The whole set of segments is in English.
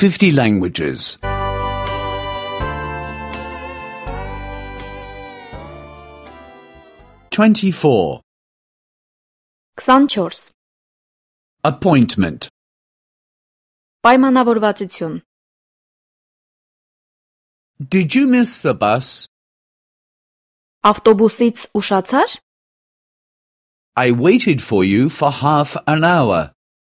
50 languages. 24. 24. Appointment. Պայմանավորվածություն. Did you miss the bus? Ավտոբուսից ուշացար? I waited for you for half an hour.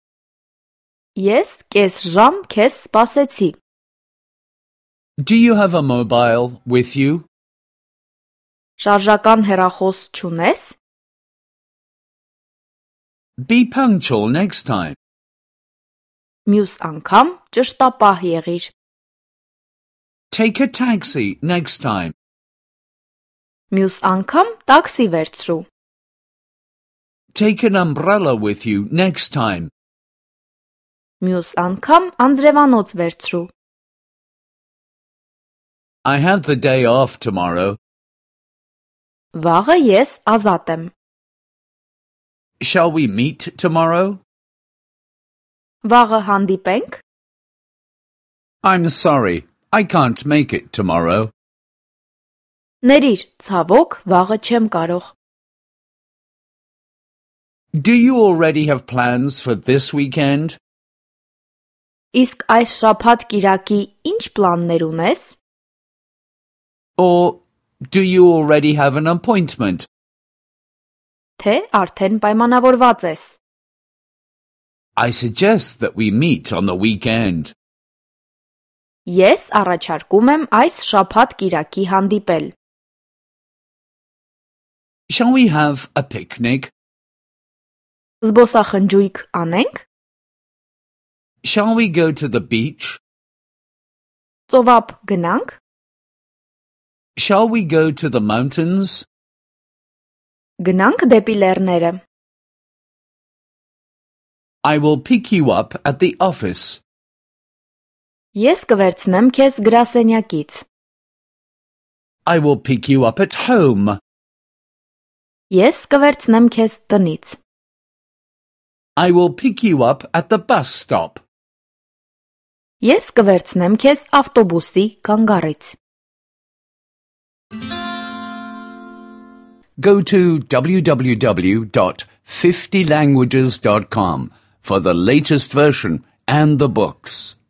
Ես կես ժամ քեզ սպասեցի. Do you have a mobile with you? Շարժական հեռախոս չունես? Be punctual next time. Մյուս անգամ ճշտապահ եղիր. Take a taxi next time. Մյուս անգամ տաքսի վերցրու. Take an umbrella with you next time. Մյուս անգամ անձրևանոց վերցրու. I have the day off tomorrow. Վաղը ես ազատ եմ. Shall we meet tomorrow? Վաղը հանդիպենք? I'm sorry, I can't make it tomorrow. Ներիր, ցավոք, վաղը չեմ կարող. Do you already have plans for this weekend? Իսկ այս շաբաթ կիրակի ինչ պլաններ ունես? Or do you already have an appointment? Թե արդեն պայմանավորված ես? I suggest that we meet on the weekend. Ես առաջարկում եմ այս շաբաթ կիրակի հանդիպել. Shall we have a picnic? Զբոսախնջույք անենք? Shall we go to the beach? Ծովափ գնանք? Shall we go to the mountains? Գնանք դեպի լեռները. I will pick you up at the office. Ես կվերցնեմ քեզ գրասենյակից. I will pick you up at home. Ես կվերցնեմ քեզ տնից. I will pick you up at the bus stop. Ես կվերցնեմ քեզ ավտոբուսի կանգառից. Go to www.50languages.com for the latest version and the books.